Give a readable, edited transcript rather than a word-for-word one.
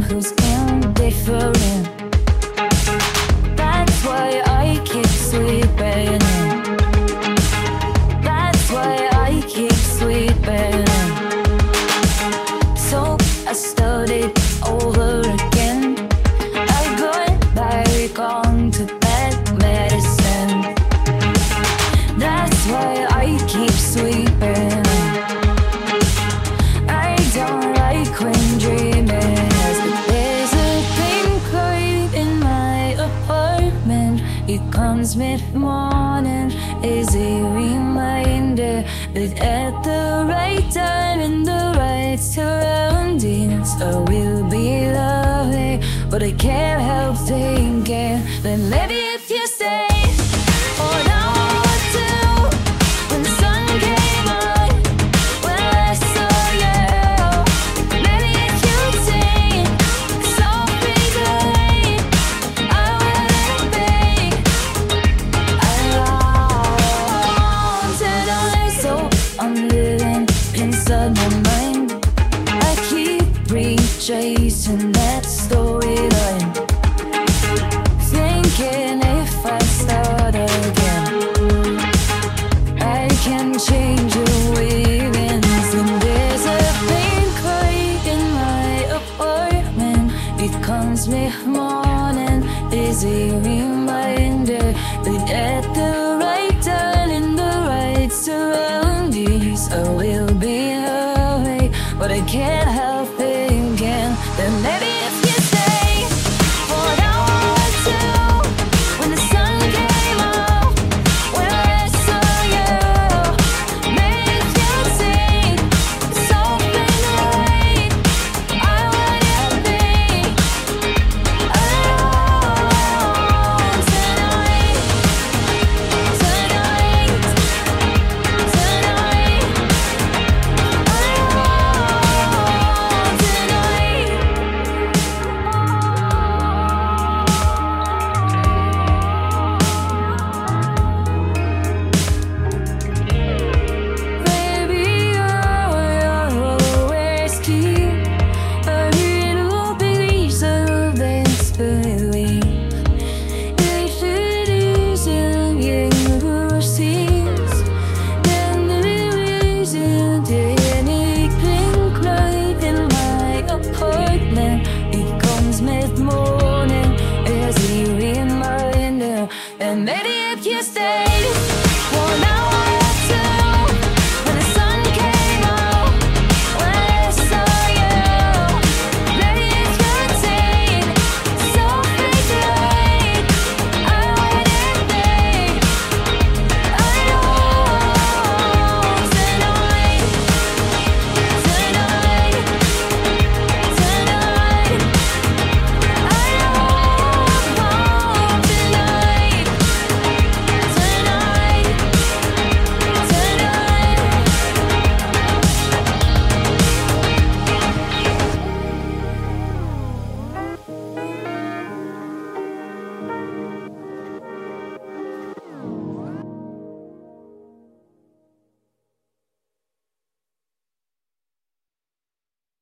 who's indifferent. That's why I keep sleeping in. That's why I keep sleeping in. So I started over again. I got back onto bad medicine. That's why I keep sleeping. I don't like when dreaming, but there's a pink light in my apartment. It comes mid-morning as a reminder that at the right time in the right surroundings I will be lovely. But I can't help thinking that maybe if you stay, oh no, what to do when the sun came on, when I saw you. Maybe if you'd sing softly tonight, I wouldn't think alone tonight. So I'm living inside my mind. I keep rechasing that storyline, thinking if I start again, I can change the wavings. And there's a pink light in my apartment. It comes mid-morning as a reminder that at the right time in the right surroundings I will be away. But I can't help thinking that